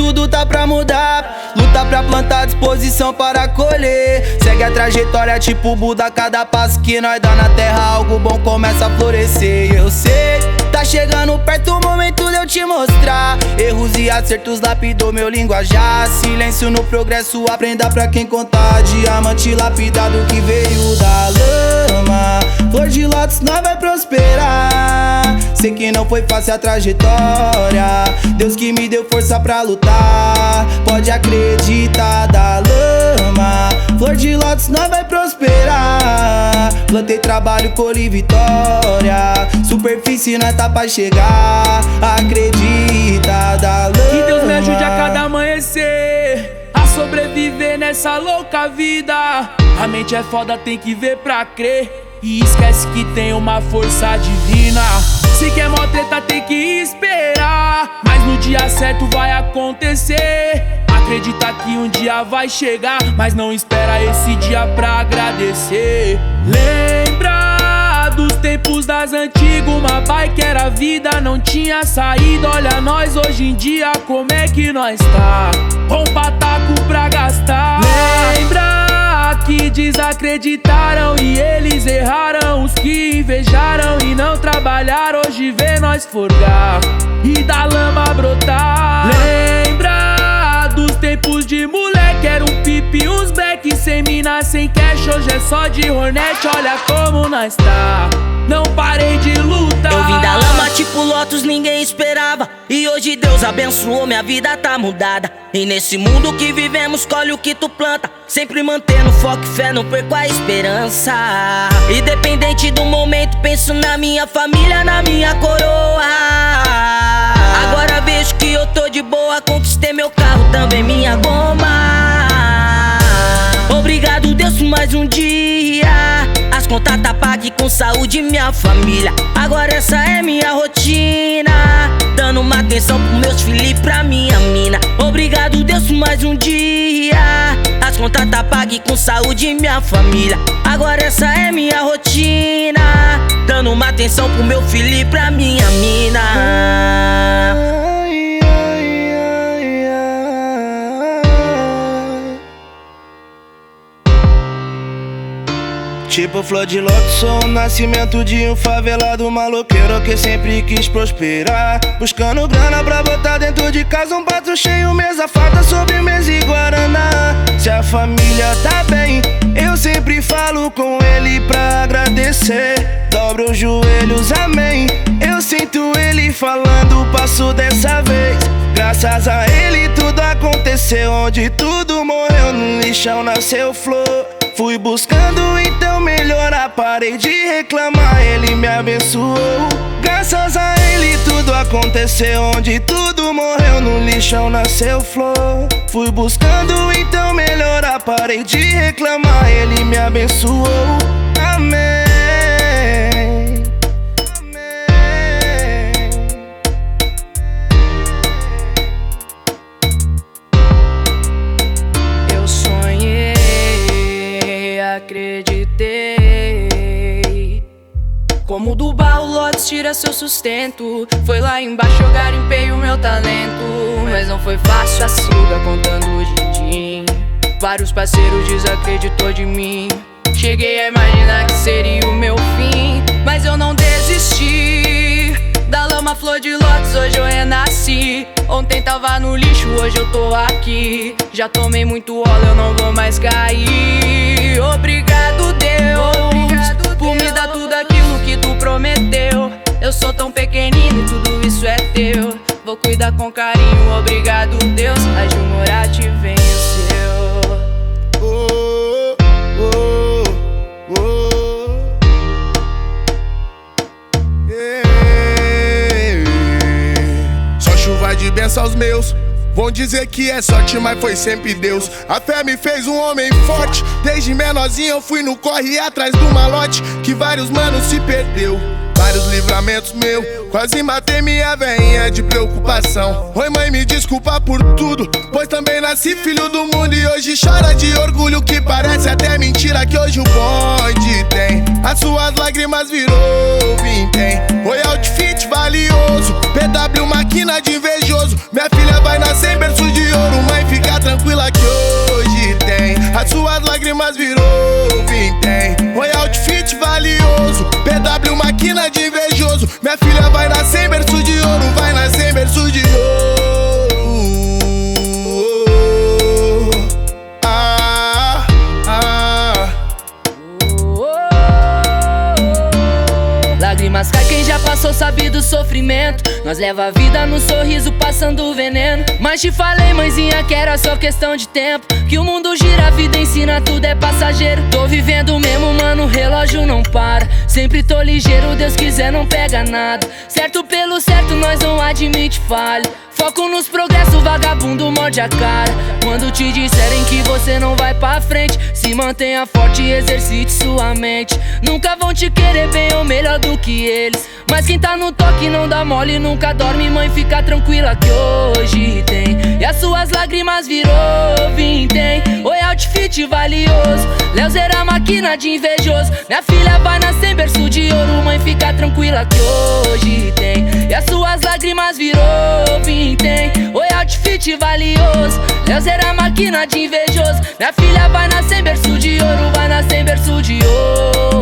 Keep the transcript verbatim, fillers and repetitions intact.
tudo tá pra mudar. Luta pra plantar, disposição para colher. Segue a trajetória tipo Buda, cada passo que nós dá na terra algo bom começa a florescer. Eu sei, tá chegando perto o momento de eu te mostrar. Erros e acertos lapidou meu linguajar. Silêncio no progresso, aprenda pra quem contar. Diamante lapidado que veio da lama. Flor de lótus, nós vai prosperar. Sei que não foi fácil a trajetória. Deus que me deu força pra lutar. Pode acreditar, da lama. Flor de lótus, nós vai prosperar. Plantei trabalho, colhi vitória. Superfície nós tá pra chegar. Acredita, da lama. Que Deus me ajude a cada amanhecer a sobreviver nessa louca vida. A mente é foda, tem que ver pra crer. E esquece que tem uma força divina. Se quer mó treta, tem que esperar. Mas no dia certo vai acontecer. Acredita que um dia vai chegar, mas não espera esse dia pra agradecer. Lembra dos tempos das antigas, uma bike era a vida, não tinha saída. Olha nós hoje em dia, como é que nós tá? Com pataco pra gastar. Lembra que desacreditaram e eles erraram. Os que invejaram e não trabalharam, hoje vê nós forgar e da lama brotar. Lembra dos tempos de moleque, era um pipe, uns black, sem mina, sem cash. Hoje é só de hornet, olha como nós tá. Não parei de lutar. Eu vim da lama tipo Lotus, ninguém esperava. E hoje Deus abençoou, minha vida tá mudada. E nesse mundo que vivemos, colhe o que tu planta. Sempre mantendo foco e fé, não perco a esperança. Independente do momento, penso na minha família, na minha coroa. Agora vejo que eu tô de boa, conquistei meu carro, também minha goma. Obrigado Deus por mais um dia. As contas tá pague com saúde, minha família. Agora essa é minha rotina, dando uma atenção pros meus filhos e pra minha mina. Obrigado Deus por mais um dia. As contas tá pague com saúde, minha família. Agora essa é minha rotina, dando uma atenção pro meu filho e pra minha mina. Tipo flor de lótus, sou o nascimento de um favelado maloqueiro que sempre quis prosperar. Buscando grana pra botar dentro de casa, um prato cheio, mesa farta, sobremesa e guaraná. Se a família tá bem, eu sempre falo com ele pra agradecer. Dobro os joelhos, amém. Eu sinto ele falando, passo dessa vez. Graças a ele tudo aconteceu, onde tudo morreu, no lixão nasceu flor. Fui buscando então melhorar, parei de reclamar, ele me abençoou. Graças a ele tudo aconteceu, onde tudo morreu, no lixão nasceu flor. Fui buscando então melhorar, parei de reclamar, ele me abençoou. Amém. Acreditei. Como do barro Lotus tira seu sustento. Foi lá embaixo eu garimpei o meu talento. Mas não foi fácil assim, lugar contando din-din. Vários parceiros desacreditou de mim. Cheguei a imaginar que seria o meu fim, mas eu não desisti. Da lama flor de lótus, hoje eu renasci. Ontem tava no lixo, hoje eu tô aqui. Já tomei muito óleo, eu não vou mais cair. Obrigado Deus, Obrigado, por Deus. Me dar tudo aquilo que tu prometeu. Eu sou tão pequenino e tudo isso é teu. Vou cuidar com carinho, obrigado Deus. A Jumorati venceu. Oh, oh, oh. Chuva de bênção aos meus. Vão dizer que é sorte, mas foi sempre Deus. A fé me fez um homem forte. Desde menorzinho eu fui no corre atrás do malote, que vários manos se perdeu. vários livramentos meu. Quase matei minha veinha de preocupação. Oi mãe, me desculpa por tudo, pois também nasci filho do mundo. E hoje chora de orgulho, que parece até mentira que hoje o bonde tem. As suas lágrimas virou vintém. Oi outfit valioso, P W máquina de invejoso. Minha filha vai nascer em berço de ouro. Mãe, fica tranquila que hoje tem. As suas lágrimas virou vintém. Oi outfit valioso, P W máquina de invejoso. Minha filha vai nascer em berço de ouro. Vai nascer em berço de ouro. Ah, ah. Lágrimas cai quem já passou, sabe do sofrimento. Nós leva a vida no sorriso, passando veneno. Mas te falei, mãezinha, que era só questão de tempo. Que o mundo gira, a vida ensina, tudo é passageiro. Tô vivendo mesmo, mano, o relógio não para. Sempre tô ligeiro, Deus quiser não pega nada. Certo pelo certo, nós não admite falha. Foco nos progressos, vagabundo morde a cara. Quando te disserem que você não vai pra frente, se mantenha forte e exercite sua mente. Nunca vão te querer bem ou melhor do que eles, mas quem tá no toque não dá mole, nunca dorme. Mãe, fica tranquila que hoje tem. E as suas lágrimas virou vintém. Oi outfit valioso, Leozeira máquina de invejoso. Minha filha vai nascer em berço de ouro. Mãe, fica tranquila que hoje tem. E as suas lágrimas virou vintém. Oi outfit valioso, Leozeira máquina de invejoso. Minha filha vai nascer em berço de ouro. Vai nascer em berço de ouro.